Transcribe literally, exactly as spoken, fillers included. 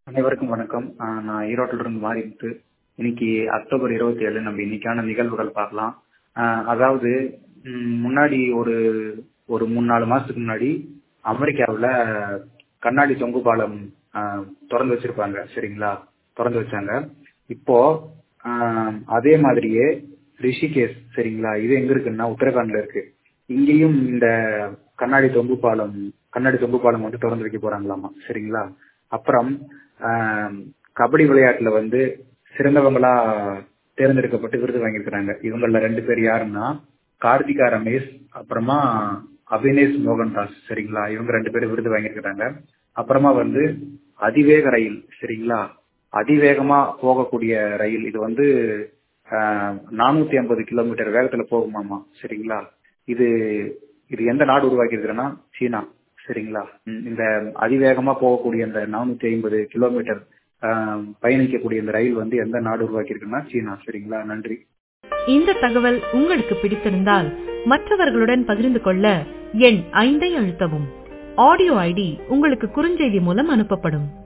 அனைவருக்கும் வணக்கம். ஆஹ் நான் ஈரோட்டில இருந்து மாறிட்டு இன்னைக்கு அக்டோபர் இருபத்தி ஏழு நம்ம இன்னைக்கான நிகழ்வுகள் பார்க்கலாம். ஆஹ் அதாவது ம், முன்னாடி ஒரு ஒரு மூணு நாலு மாசத்துக்கு முன்னாடி அமெரிக்காவுல கண்ணாடி தொங்கு பாலம் ஆஹ், திறந்து வச்சிருப்பாங்க. சரிங்களா, திறந்து வச்சாங்க. இப்போ ஆஹ், அதே மாதிரியே ரிஷிகேஷ், சரிங்களா, இது எங்க இருக்குன்னா உத்தரகாண்ட்ல இருக்கு. இங்கேயும் இந்த கண்ணாடி தொங்கு பாலம் கண்ணாடி தொங்கு பாலம் வந்து திறந்து வைக்க போறாங்களாமா. சரிங்களா. அப்புறம் ஆஹ், கபடி விளையாட்டுல வந்து சிறந்தவங்களா தேர்ந்தெடுக்கப்பட்டு விருது வாங்கியிருக்கிறாங்க. இவங்கள ரெண்டு பேர் யாருன்னா கார்த்திகா ரமேஷ், அப்புறமா அபினேஷ் மோகன்தாஸ். சரிங்களா, இவங்க ரெண்டு பேரும் விருது வாங்கியிருக்கிறாங்க. அப்புறமா வந்து அதிவேக ரயில், சரிங்களா, அதிவேகமா போகக்கூடிய ரயில், இது வந்து நானூத்தி ஐம்பது கிலோமீட்டர் வேகத்துல போகுமாமா. சரிங்களா. இது இது எந்த நாடு உருவாக்கி இருக்கிறன்னா சீனா. சரிங்களா. ம், இந்த அதிவேகமா போகக்கூடிய இந்த நானூத்தி ஐம்பது கிலோமீட்டர் ஆஹ், பயணிக்கக்கூடிய இந்த ரயில் வந்து எந்த நாடு உருவாக்கி இருக்குன்னா சீனா. சரிங்களா. நன்றி. இந்த தகவல் உங்களுக்கு பிடித்திருந்தால் மற்றவர்களுடன் பகிர்ந்து கொள்ள எண் ஐந்தை அழுத்தவும். ஆடியோ ஐடி உங்களுக்கு குறுஞ்செய்தி மூலம் அனுப்பப்படும்.